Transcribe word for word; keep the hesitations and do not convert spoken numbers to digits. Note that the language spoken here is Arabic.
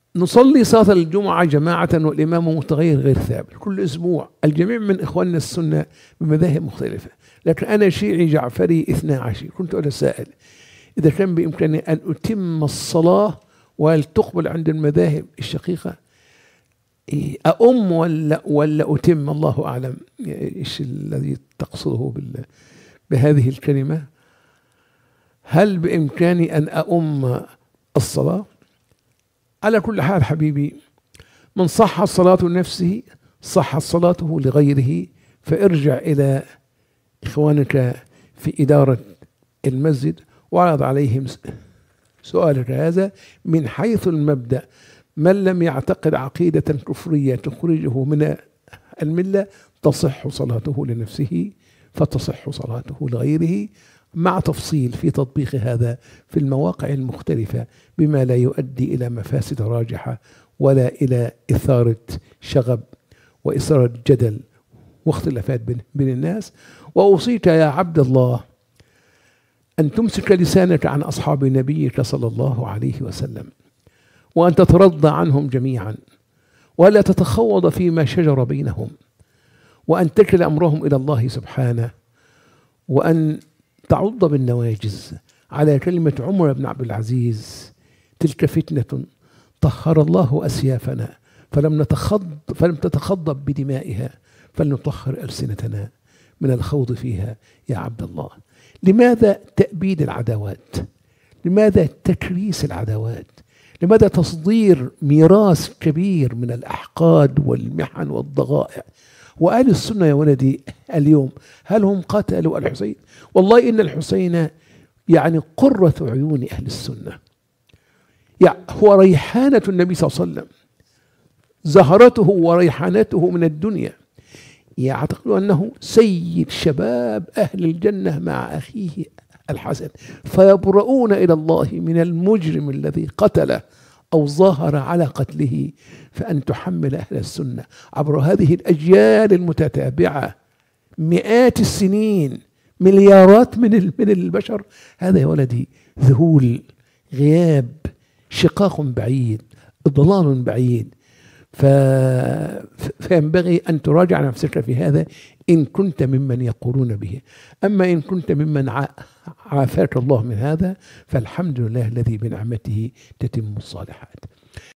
نصلي صلاة الجمعة جماعة والإمام متغير غير ثابت كل أسبوع. الجميع من إخواننا السنة بمذاهب مختلفة، لكن أنا شيعي جعفري اثنا عشر. كنت أتساءل إذا كان بإمكاني أن أتم الصلاة وهل تقبل عند المذاهب الشقيقة، أؤم ولا ولا أتم؟ الله أعلم إيش الذي تقصده بهذه الكلمة. هل بإمكاني أن أؤم الصلاة؟ على كل حال حبيبي، من صحت صلاة نفسه صحت صلاته لغيره. فارجع إلى إخوانك في إدارة المسجد وعرض عليهم سؤالك هذا من حيث المبدأ. من لم يعتقد عقيدة كفرية تخرجه من الملة تصح صلاته لنفسه فتصح صلاته لغيره، مع تفصيل في تطبيق هذا في المواقع المختلفة بما لا يؤدي إلى مفاسد راجحة ولا إلى إثارة شغب وإثارة جدل واختلافات بين الناس. وأوصيك يا عبد الله أن تمسك لسانك عن أصحاب نبيك صلى الله عليه وسلم، وأن تترضى عنهم جميعا، ولا تتخوض فيما شجر بينهم، وأن تكل أمرهم إلى الله سبحانه، وأن تعض بالنواجز على كلمة عمر بن عبد العزيز: تلك فتنة طهر الله أسيافنا فلم نتخض فلم تتخضب بدمائها فلنطهر ألسنتنا من الخوض فيها. يا عبد الله، لماذا تأبيد العداوات؟ لماذا تكريس العداوات؟ لماذا تصدير ميراث كبير من الأحقاد والمحن والضغائع؟ وأهل السنة يا ولدي اليوم هل هم قتلوا الحسين؟ والله إن الحسين يعني قرة عيون أهل السنة، يعني هو ريحانة النبي صلى الله عليه وسلم، زهرته وريحانته من الدنيا. يعتقد أنه سيد شباب أهل الجنة مع أخيه الحسن، فيبرؤون إلى الله من المجرم الذي قتله أو ظاهر على قتله. فأن تحمل أهل السنة عبر هذه الأجيال المتتابعة مئات السنين مليارات من من البشر، هذا يا ولدي ذهول، غياب، شقاق بعيد، ضلال بعيد. فينبغي أن تراجع نفسك في هذا إن كنت ممن يقولون به. أما إن كنت ممن عافاك الله من هذا فالحمد لله الذي بنعمته تتم الصالحات.